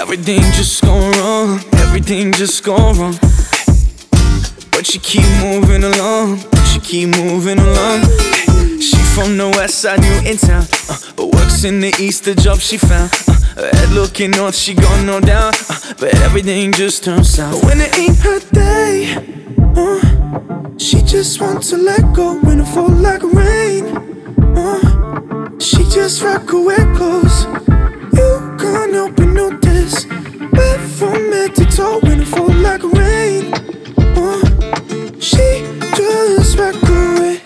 everything just gone wrong, everything just gone wrong. But you keep moving along, she keep moving along. She from the west side, new in town, but works in the east, the job she found. Her head looking north, she gon' no down, but everything just turns south. When it ain't her day, she just wants to let go when it fall like rain. She just rock away close. You can't help but notice, wet from head to toe when it fall like rain. She just rock away.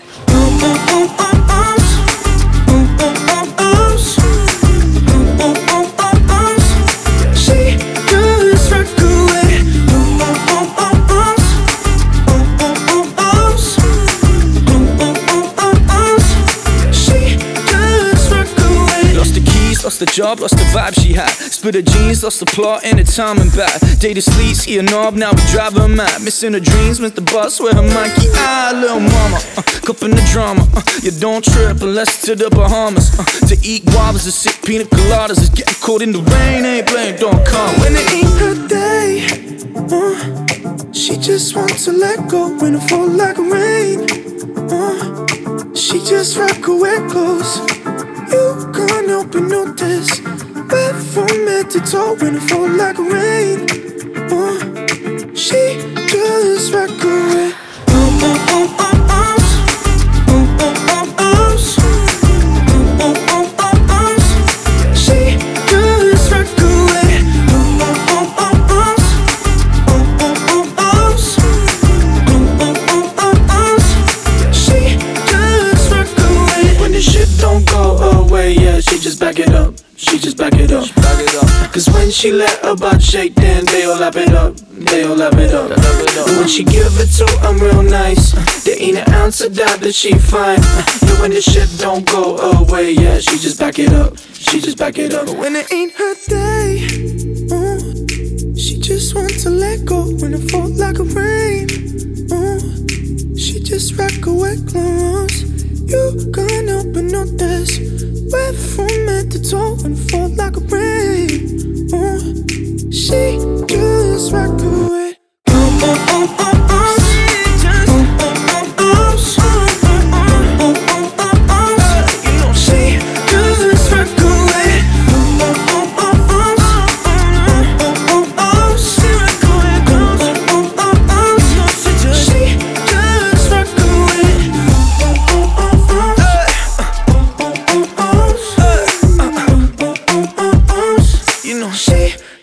Lost the job, lost the vibe she had. Split her jeans, lost the plot and the time and back. Dated sleep, see a knob, now we drive her mad. Missing her dreams, missed the bus with her monkey eye. Little mama, cupping the drama. You don't trip unless to the Bahamas. To eat guavas, to sip pina coladas. It's getting cold in the rain, ain't blame, don't come. When it ain't her day, she just wants to let go when it fall like rain. She just rock away close. You can't help but notice, wet from head to toe when it fall like rain. She just rock away. She just rock away. She just rock away. When the shit don't go away, yeah, she just back it up. She just back it up. Cause when she let her butt shake, then they all lap it up. They all lap it up. And when she give it to them real nice, there ain't an ounce of doubt that she fine. Yeah, when the shit don't go away, yeah, she just back it up. She just back it up. But when it ain't her day, she just wants to let go when it fall like a rain. She just rock away close. You can't help but notice, wet from head to toe and fall like a rain. She just rock away. She